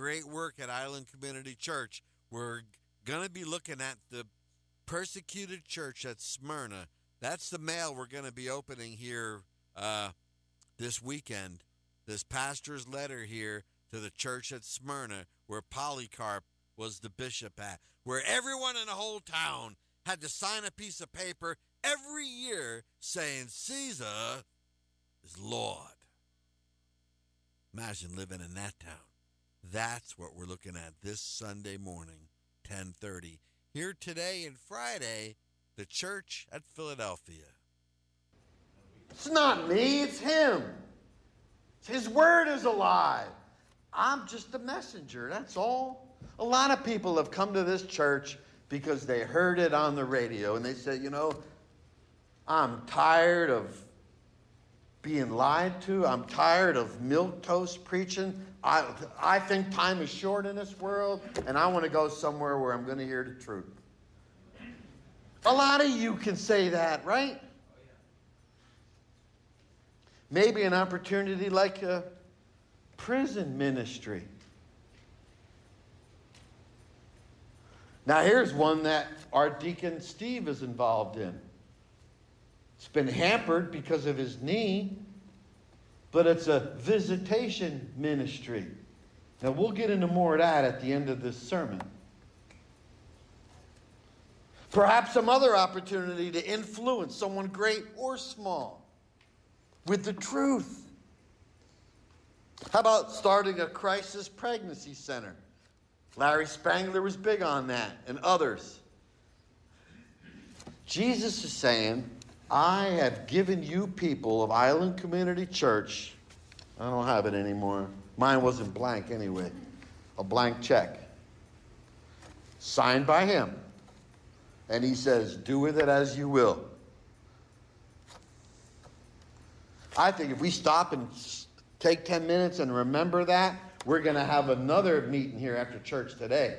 great work at Island Community Church. We're going to be looking at the persecuted church at Smyrna. That's the mail we're going to be opening here this weekend. This pastor's letter here to the church at Smyrna, where Polycarp was the bishop at, where everyone in the whole town had to sign a piece of paper every year saying Caesar is Lord. Imagine living in that town. That's what we're looking at this Sunday morning, 10:30. Here today and Friday, the church at Philadelphia. It's not me, it's him. His word is alive. I'm just a messenger, that's all. A lot of people have come to this church because they heard it on the radio and they said, you know, I'm tired of being lied to. I'm tired of milquetoast preaching. I think time is short in this world, and I want to go somewhere where I'm going to hear the truth. A lot of you can say that, right? Maybe an opportunity like a prison ministry. Now here's one that our deacon Steve is involved in. It's been hampered because of his knee, but it's a visitation ministry. Now we'll get into more of that at the end of this sermon. Perhaps some other opportunity to influence someone great or small with the truth. How about starting a crisis pregnancy center? Larry Spangler was big on that, and others. Jesus is saying, I have given you people of Island Community Church. I don't have it anymore. Mine wasn't blank anyway. A blank check. Signed by him. And he says, do with it as you will. I think if we stop and take 10 minutes and remember that, we're going to have another meeting here after church today.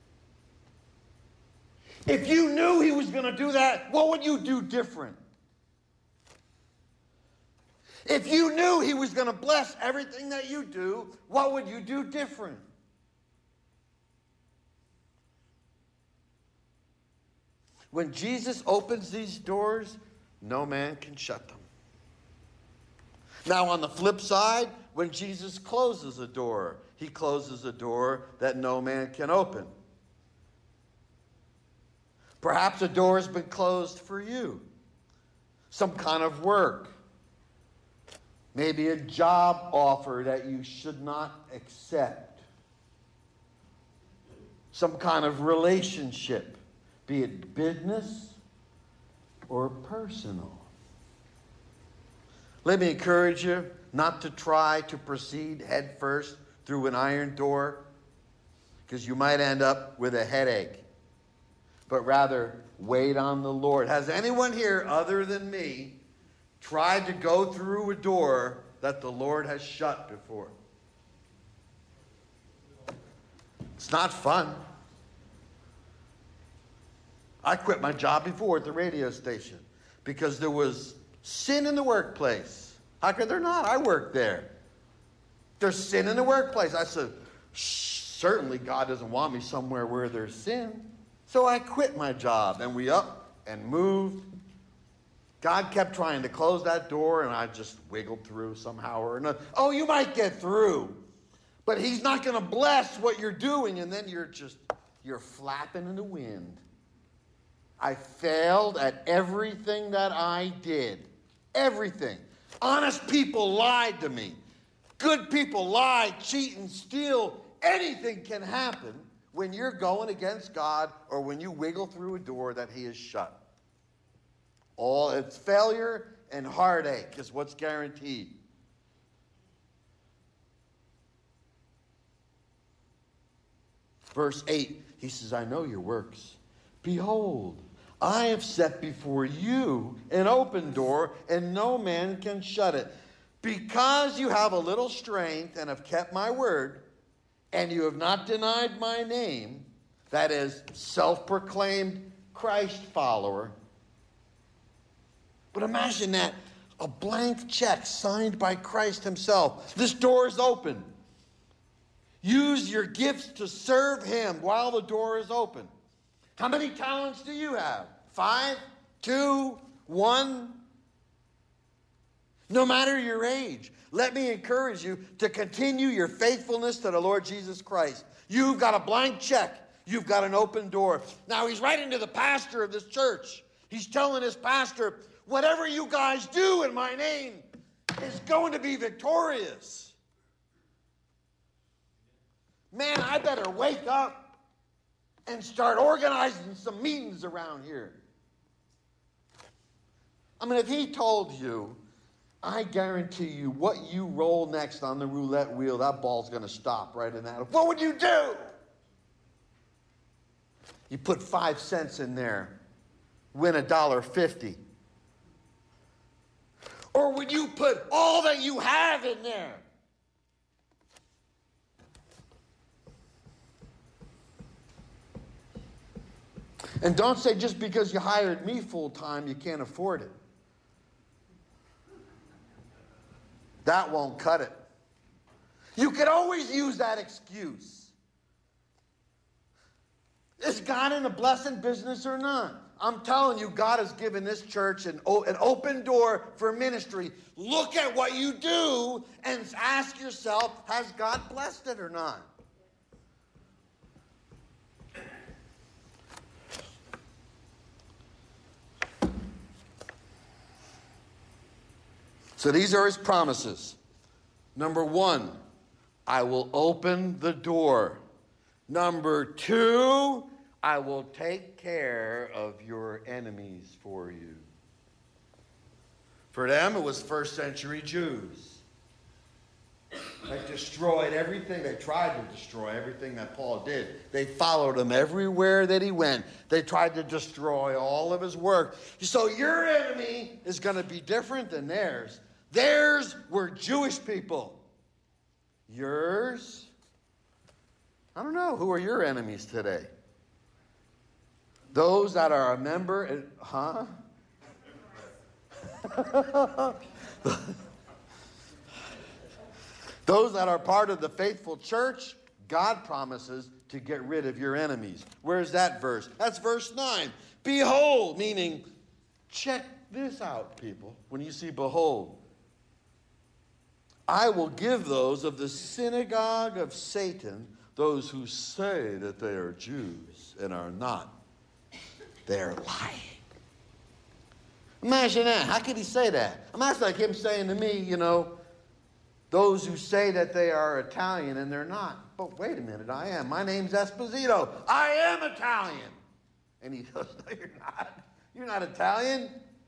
If you knew he was going to do that, what would you do different? If you knew he was going to bless everything that you do, what would you do different? When Jesus opens these doors, no man can shut them. Now, on the flip side, when Jesus closes a door, he closes a door that no man can open. Perhaps a door has been closed for you. Some kind of work. Maybe a job offer that you should not accept. Some kind of relationship, be it business or personal. Let me encourage you not to try to proceed head first through an iron door, because you might end up with a headache. But rather, wait on the Lord. Has anyone here other than me tried to go through a door that the Lord has shut before? It's not fun. I quit my job before at the radio station because there was sin in the workplace. How could there not? I worked there. There's sin in the workplace. I said, certainly God doesn't want me somewhere where there's sin. So I quit my job, and we up and moved. God kept trying to close that door, and I just wiggled through somehow or another. Oh, you might get through, but he's not going to bless what you're doing, and then you're flapping in the wind. I failed at everything that I did. Everything. Honest people lied to me. Good people lie, cheat, and steal. Anything can happen when you're going against God or when you wiggle through a door that he has shut. All it's failure and heartache is what's guaranteed. Verse 8, he says, I know your works. Behold, I have set before you an open door, and no man can shut it. Because you have a little strength and have kept my word, and you have not denied my name, that is, self-proclaimed Christ follower. But imagine that, a blank check signed by Christ himself. This door is open. Use your gifts to serve him while the door is open. How many talents do you have? 5? 2? 1? No matter your age, let me encourage you to continue your faithfulness to the Lord Jesus Christ. You've got a blank check. You've got an open door. Now, he's writing to the pastor of this church. He's telling his pastor, whatever you guys do in my name is going to be victorious. Man, I better wake up and start organizing some meetings around here. I mean, if he told you, I guarantee you what you roll next on the roulette wheel, that ball's going to stop right in that. What would you do? You put 5 cents in there, win $1.50. Or would you put all that you have in there? And don't say just because you hired me full time, you can't afford it. That won't cut it. You can always use that excuse. Is God in the blessing business or not? I'm telling you, God has given this church an open door for ministry. Look at what you do and ask yourself, has God blessed it or not? So these are his promises. Number 1, I will open the door. Number 2, I will take care of your enemies for you. For them, it was first century Jews. They destroyed everything. They tried to destroy everything that Paul did. They followed him everywhere that he went. They tried to destroy all of his work. So your enemy is going to be different than theirs. Theirs were Jewish people. Yours? I don't know. Who are your enemies today? Those that are a member, huh? Those that are part of the faithful church, God promises to get rid of your enemies. Where's that verse? That's verse 9. Behold, meaning, check this out, people. When you see behold, I will give those of the synagogue of Satan, those who say that they are Jews and are not. They're lying. Imagine that. How could he say that? I mean, that's like him saying to me, those who say that they are Italian and they're not. But wait a minute, I am. My name's Esposito. I am Italian. And he goes, no, you're not. You're not Italian.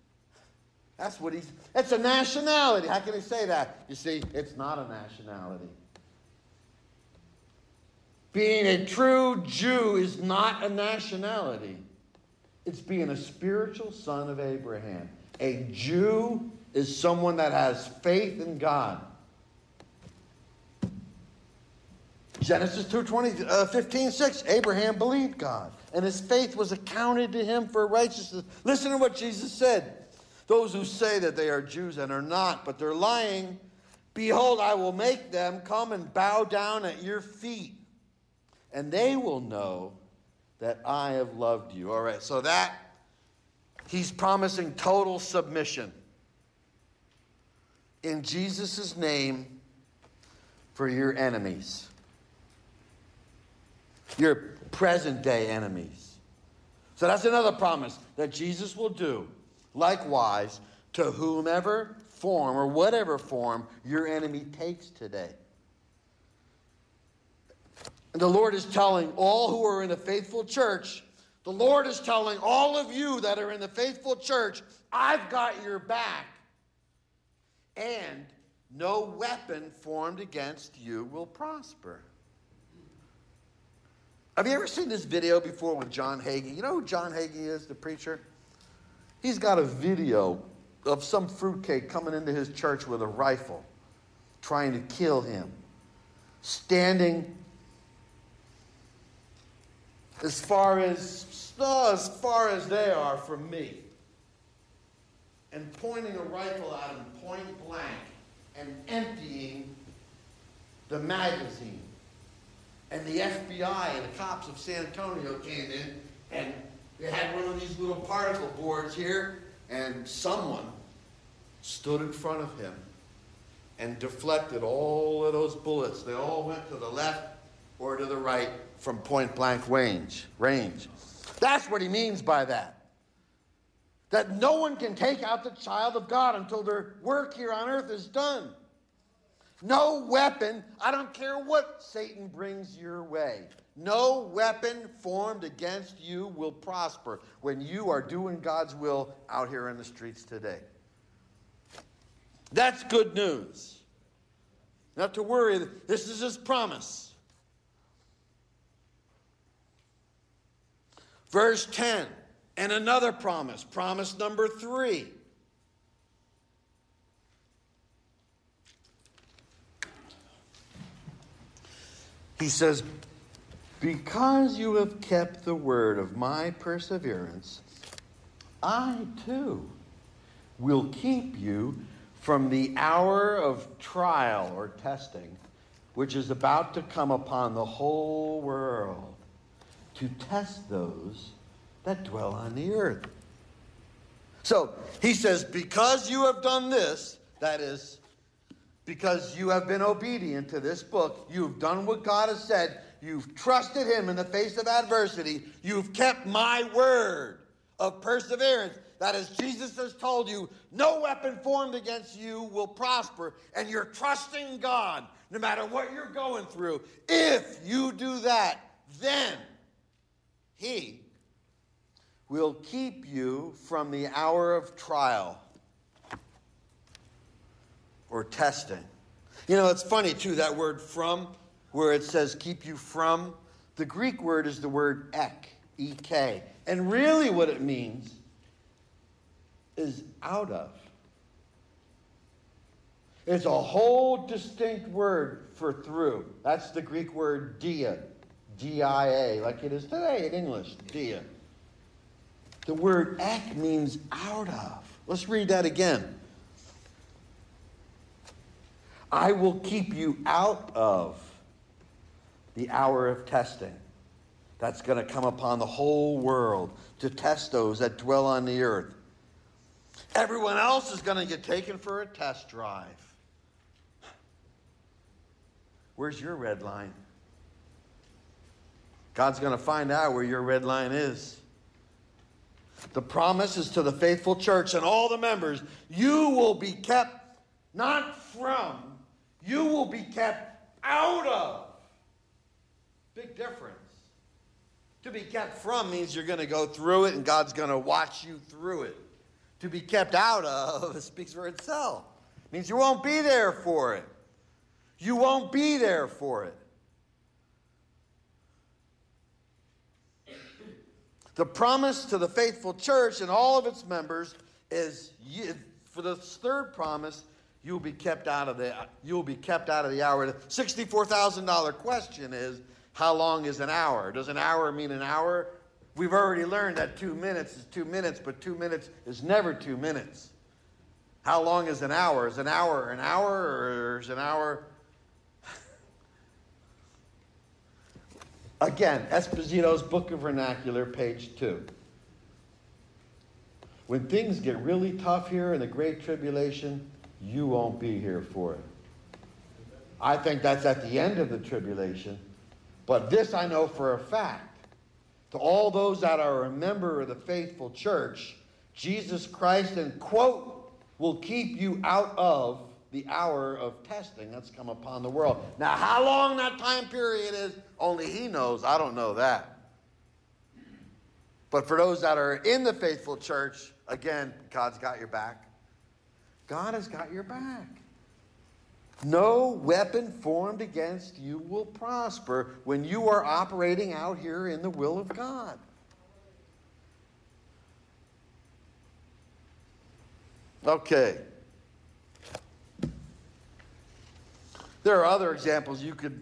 It's a nationality. How can he say that? You see, it's not a nationality. Being a true Jew is not a nationality. It's being a spiritual son of Abraham. A Jew is someone that has faith in God. Genesis 15:6, Abraham believed God, and his faith was accounted to him for righteousness. Listen to what Jesus said. Those who say that they are Jews and are not, but they're lying, behold, I will make them come and bow down at your feet, and they will know that I have loved you. All right, so that, he's promising total submission in Jesus' name for your enemies, your present-day enemies. So that's another promise that Jesus will do. Likewise, to whomever form or whatever form your enemy takes today. And the Lord is telling all who are in the faithful church, the Lord is telling all of you that are in the faithful church, I've got your back. And no weapon formed against you will prosper. Have you ever seen this video before with John Hagee? You know who John Hagee is, the preacher? He's got a video of some fruitcake coming into his church with a rifle, trying to kill him, standing as far as they are from me, and pointing a rifle at him point blank and emptying the magazine. And the FBI and the cops of San Antonio came in, and they had one of these little particle boards here, and someone stood in front of him and deflected all of those bullets. They all went to the left or to the right from point blank range. That's what he means by that. That no one can take out the child of God until their work here on earth is done. No weapon, I don't care what Satan brings your way, no weapon formed against you will prosper when you are doing God's will out here in the streets today. That's good news. Not to worry, this is his promise. Verse 10, and another promise, promise number 3. He says, because you have kept the word of my perseverance, I too will keep you from the hour of trial or testing, which is about to come upon the whole world, to test those that dwell on the earth. So he says, because you have done this, that is, because you have been obedient to this book, you've done what God has said, you've trusted him in the face of adversity, you've kept my word of perseverance. That is, Jesus has told you, no weapon formed against you will prosper, and you're trusting God no matter what you're going through. If you do that, then he will keep you from the hour of trial or testing. You know, it's funny too, that word from, where it says keep you from, the Greek word is the word ek, E-K. And really what it means is out of. It's a whole distinct word for through. That's the Greek word dia, D-I-A, like it is today in English, dia. The word ek means out of. Let's read that again. I will keep you out of the hour of testing that's going to come upon the whole world to test those that dwell on the earth. Everyone else is going to get taken for a test drive. Where's your red line? God's going to find out where your red line is. The promise is to the faithful church and all the members, you will be kept not from, you will be kept out of. Big difference. To be kept from means you're going to go through it and God's going to watch you through it. To be kept out of, it speaks for itself. It means you won't be there for it. You won't be there for it. The promise to the faithful church and all of its members is, for the third promise, you'll be kept out of the hour. The $64,000 question is, how long is an hour? Does an hour mean an hour? We've already learned that 2 minutes is 2 minutes, but 2 minutes is never 2 minutes. How long is an hour? Is an hour, or is an hour? Again, Esposito's Book of Vernacular, page 2. When things get really tough here in the Great Tribulation, you won't be here for it. I think that's at the end of the tribulation. But this I know for a fact. To all those that are a member of the faithful church, Jesus Christ, and quote, will keep you out of the hour of testing that's come upon the world. Now, how long that time period is, only he knows. I don't know that. But for those that are in the faithful church, again, God's got your back. God has got your back. No weapon formed against you will prosper when you are operating out here in the will of God. Okay. There are other examples you could,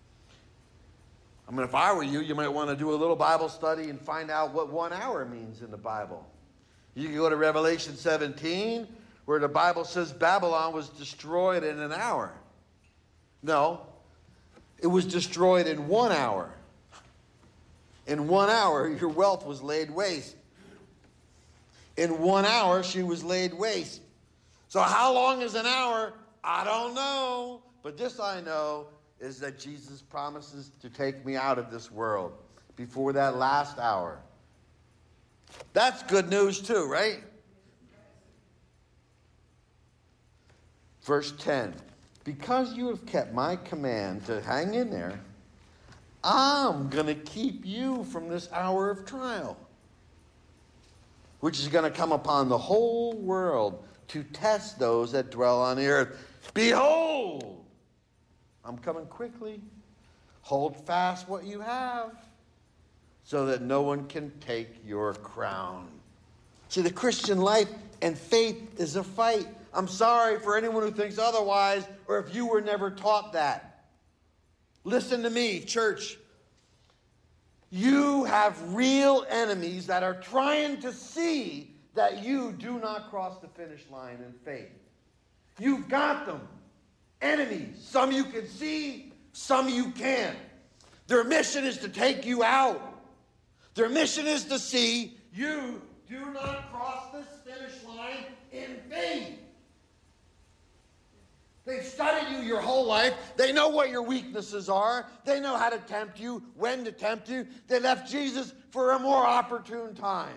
if I were you, you might want to do a little Bible study and find out what 1 hour means in the Bible. You can go to Revelation 17, where the Bible says Babylon was destroyed in an hour. No. It was destroyed in 1 hour. In 1 hour, your wealth was laid waste. In 1 hour, she was laid waste. So how long is an hour? I don't know. But this I know is that Jesus promises to take me out of this world before that last hour. That's good news too, right? Verse 10. Because you have kept my command to hang in there, I'm going to keep you from this hour of trial, which is going to come upon the whole world to test those that dwell on the earth. Behold, I'm coming quickly. Hold fast what you have, so that no one can take your crown. See, the Christian life and faith is a fight. I'm sorry for anyone who thinks otherwise, or if you were never taught that. Listen to me, church. You have real enemies that are trying to see that you do not cross the finish line in faith. You've got them. Enemies. Some you can see, some you can't. Their mission is to take you out. Their mission is to see you do not cross this finish line in faith. They've studied you your whole life. They know what your weaknesses are. They know how to tempt you, when to tempt you. They left Jesus for a more opportune time.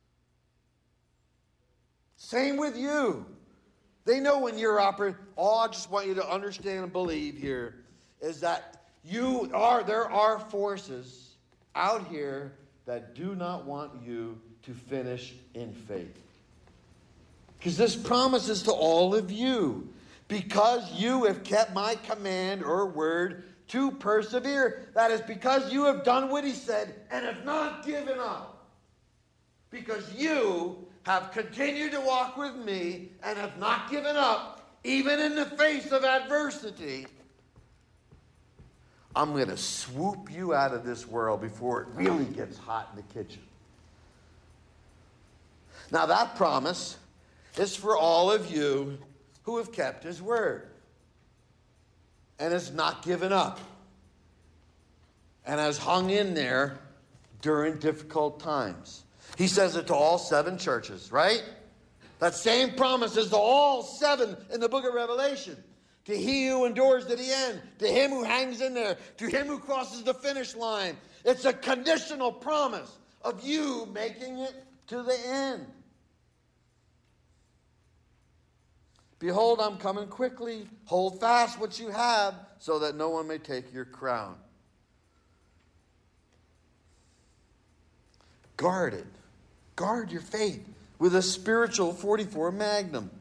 Same with you. They know when you're all I just want you to understand and believe here is that there are forces out here that do not want you to finish in faith. Because this promises to all of you. Because you have kept my command or word to persevere. That is because you have done what he said and have not given up. Because you have continued to walk with me and have not given up, even in the face of adversity. I'm going to swoop you out of this world before it really gets hot in the kitchen. Now that promise is for all of you who have kept his word and has not given up and has hung in there during difficult times. He says it to all 7 churches, right? That same promise is to all 7 in the book of Revelation. To he who endures to the end, to him who hangs in there, to him who crosses the finish line. It's a conditional promise of you making it to the end. Behold, I'm coming quickly. Hold fast what you have, so that no one may take your crown. Guard it. Guard your faith with a spiritual 44 Magnum.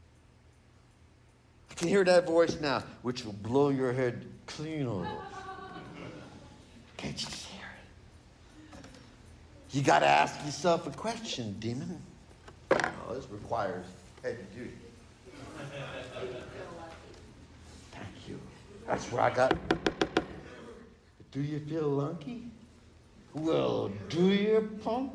I can hear that voice now, which will blow your head clean off. Can't you just hear it? You got to ask yourself a question, demon. Oh, this requires heavy duty. Thank you. That's where I got. Do you feel lucky? Well, do you, punk?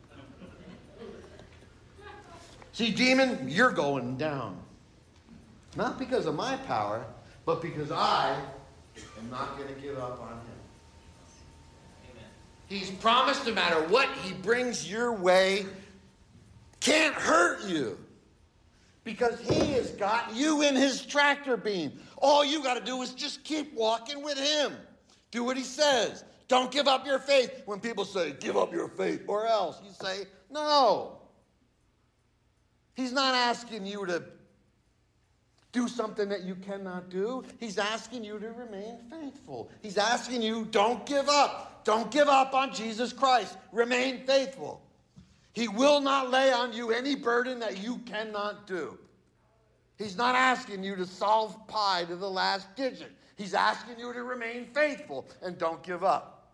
See, demon, you're going down. Not because of my power, but because I am not going to give up on him. Amen. He's promised no matter what he brings your way, can't hurt you. Because he has got you in his tractor beam. All you got to do is just keep walking with him. Do what he says. Don't give up your faith. When people say, give up your faith, or else, you say, no. He's not asking you to do something that you cannot do. He's asking you to remain faithful. He's asking you, don't give up. Don't give up on Jesus Christ. Remain faithful. He will not lay on you any burden that you cannot do. He's not asking you to solve pi to the last digit. He's asking you to remain faithful and don't give up.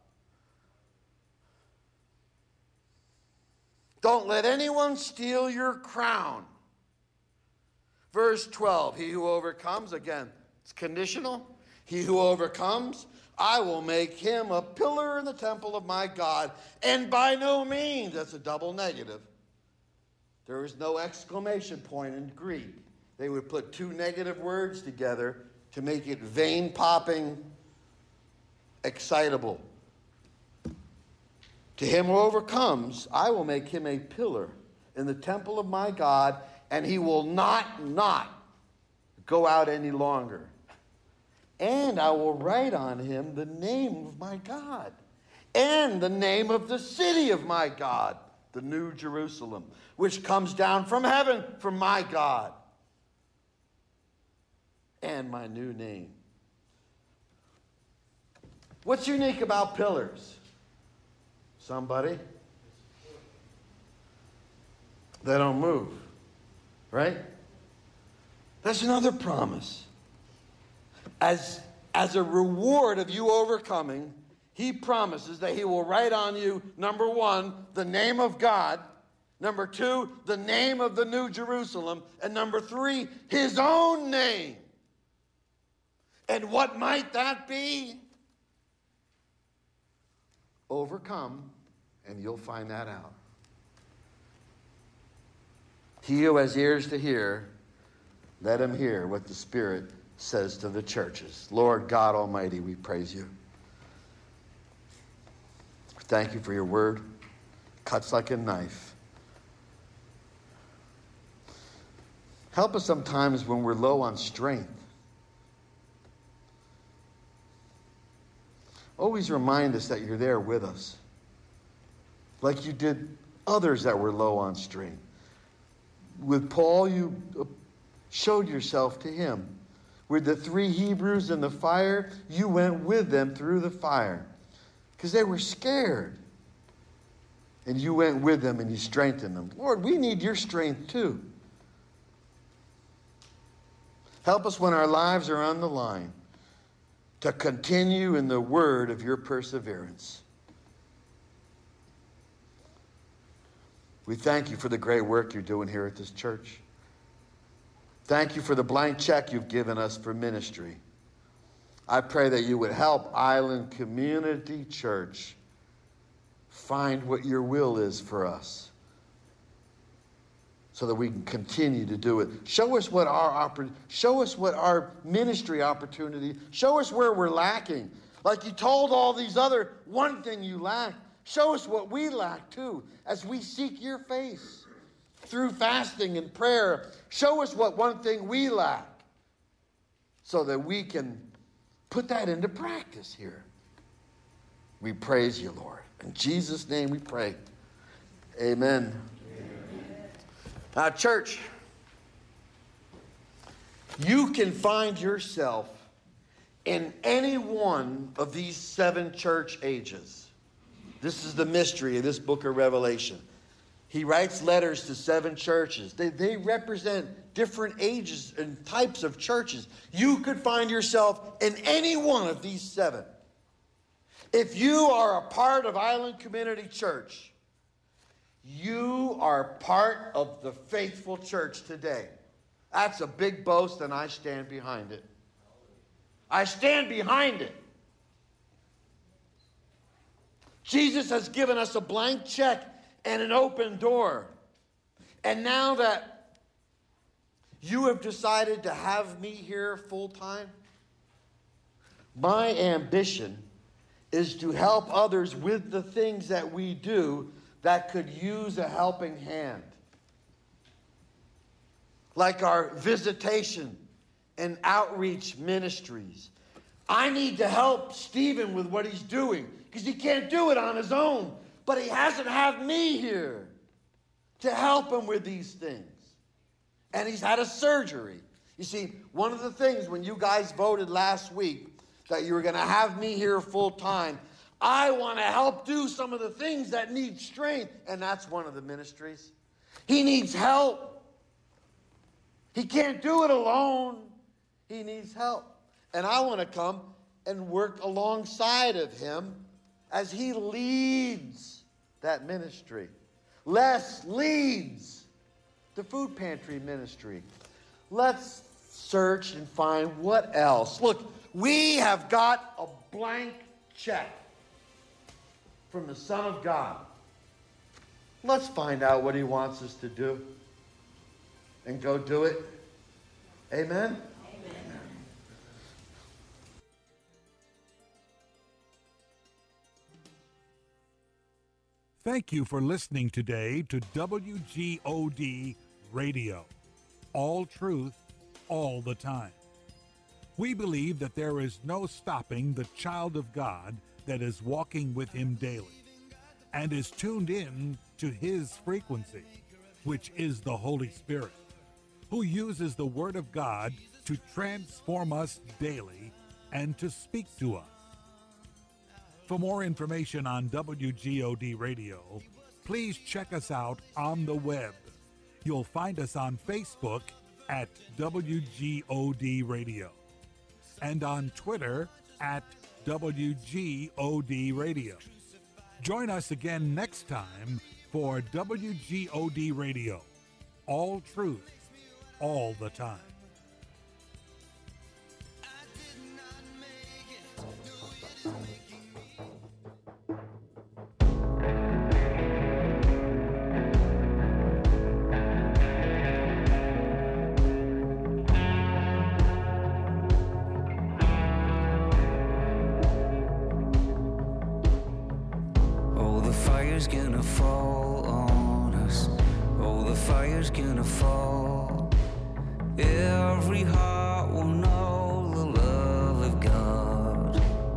Don't let anyone steal your crown. Verse 12, he who overcomes, again, it's conditional. He who overcomes, I will make him a pillar in the temple of my God. And by no means, that's a double negative. There is no exclamation point in Greek. They would put 2 negative words together to make it vein-popping excitable. To him who overcomes, I will make him a pillar in the temple of my God, and he will not go out any longer. And I will write on him the name of my God and the name of the city of my God, the New Jerusalem, which comes down from heaven from my God, and my new name. What's unique about pillars? Somebody? They don't move, right? That's another promise. As a reward of you overcoming, he promises that he will write on you, number one, the name of God. Number two, the name of the New Jerusalem. And number three, his own name. And what might that be? Overcome, and you'll find that out. He who has ears to hear, let him hear what the Spirit says to the churches. Lord God Almighty, we praise you. Thank you for your word. Cuts like a knife. Help us sometimes when we're low on strength. Always remind us that you're there with us, like you did others that were low on strength. With Paul, you showed yourself to him. With the 3 Hebrews in the fire, you went with them through the fire because they were scared. And you went with them and you strengthened them. Lord, we need your strength too. Help us when our lives are on the line to continue in the word of your perseverance. We thank you for the great work you're doing here at this church. Thank you for the blank check you've given us for ministry. I pray that you would help Island Community Church find what your will is for us so that we can continue to do it. Show us what our ministry opportunity, show us where we're lacking. Like you told all these other, one thing you lack. Show us what we lack too as we seek your face through fasting and prayer. Show us what one thing we lack so that we can put that into practice here. We praise you, Lord. In Jesus' name we pray. Amen. Now, church, you can find yourself in any one of these 7 church ages. This is the mystery of this book of Revelation. He writes letters to 7 churches. They represent different ages and types of churches. You could find yourself in any one of these 7. If you are a part of Island Community Church, you are part of the faithful church today. That's a big boast, and I stand behind it. I stand behind it. Jesus has given us a blank check and an open door. And now that you have decided to have me here full time, my ambition is to help others with the things that we do that could use a helping hand. Like our visitation and outreach ministries. I need to help Stephen with what he's doing because he can't do it on his own. But he hasn't had me here to help him with these things. And he's had a surgery. You see, one of the things when you guys voted last week that you were going to have me here full time, I want to help do some of the things that need strength. And that's one of the ministries. He needs help. He can't do it alone. He needs help. And I want to come and work alongside of him as he leads that ministry. Les leads the food pantry ministry. Let's search and find what else. Look, we have got a blank check from the Son of God. Let's find out what he wants us to do and go do it. Amen? Thank you for listening today to WGOD Radio. All truth, all the time. We believe that there is no stopping the child of God that is walking with Him daily and is tuned in to His frequency, which is the Holy Spirit, who uses the Word of God to transform us daily and to speak to us. For more information on WGOD Radio, please check us out on the web. You'll find us on Facebook at WGOD Radio and on Twitter at WGOD Radio. Join us again next time for WGOD Radio. All truth, all the time. Gonna fall on us. Oh, the fire's gonna fall. Every heart will know the love of God.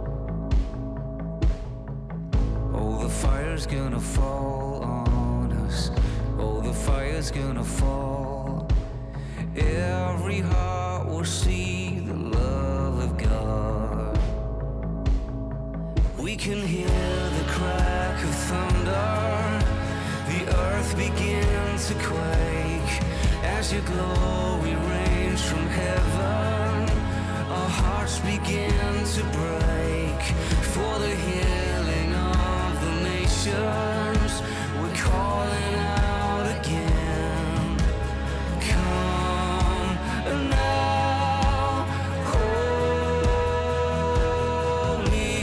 Oh, the fire's gonna fall on us. Oh, the fire's gonna fall. Every heart will see the love of God. We can hear the crack of thunder, the earth begins to quake as your glory rains from heaven. Our hearts begin to break for the healing of the nations. We're calling out again. Come now, Holy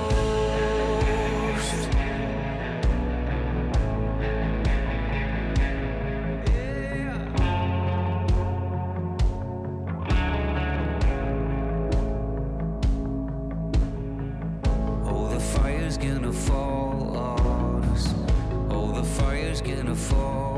Ghost. Gonna fall on us. Oh, the fire's gonna fall.